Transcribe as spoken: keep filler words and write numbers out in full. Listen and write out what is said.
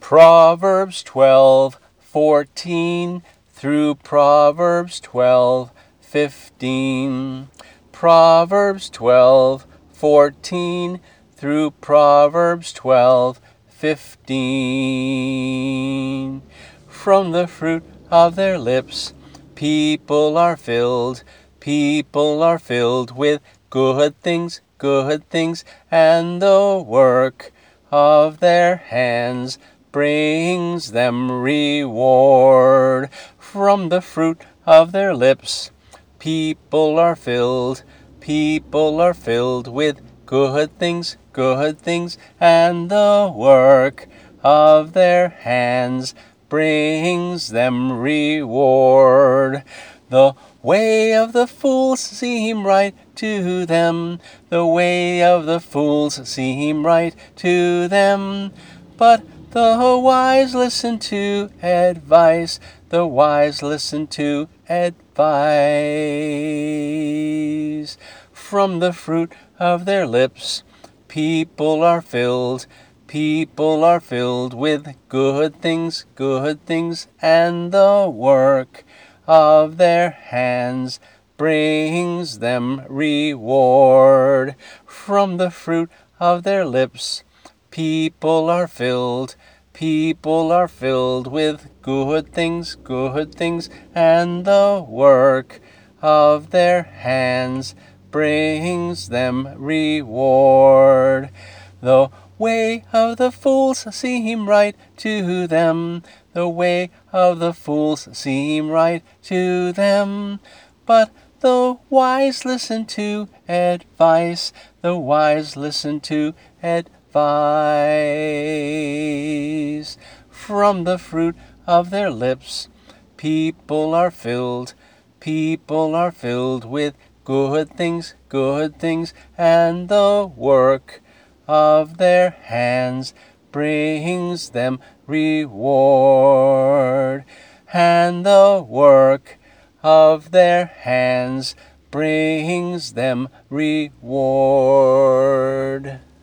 Proverbs twelve fourteen through Proverbs twelve fifteen. Proverbs twelve fourteen through Proverbs twelve fifteen. From the fruit of their lips people are filled, people are filled with good things, good things, and the work of their hands brings them reward. From the fruit of their lips people are filled, people are filled with good things, good things, and the work of their hands brings them reward. The way of the fools seem right to them, the way of the fools seem right to them, but the wise listen to advice, the wise listen to advice. From the fruit of their lips people are filled, people are filled with good things, good things, and the work of their hands brings them reward. From the fruit of their lips people are filled, people are filled with good things, good things, and the work of their hands brings them reward. The way of the fools seem right to them, the way of the fools seem right to them, but the wise listen to advice, the wise listen to advice. From the fruit of their lips people are filled, people are filled with good things, good things, and the work of their hands brings them reward. And the work of their hands brings them reward.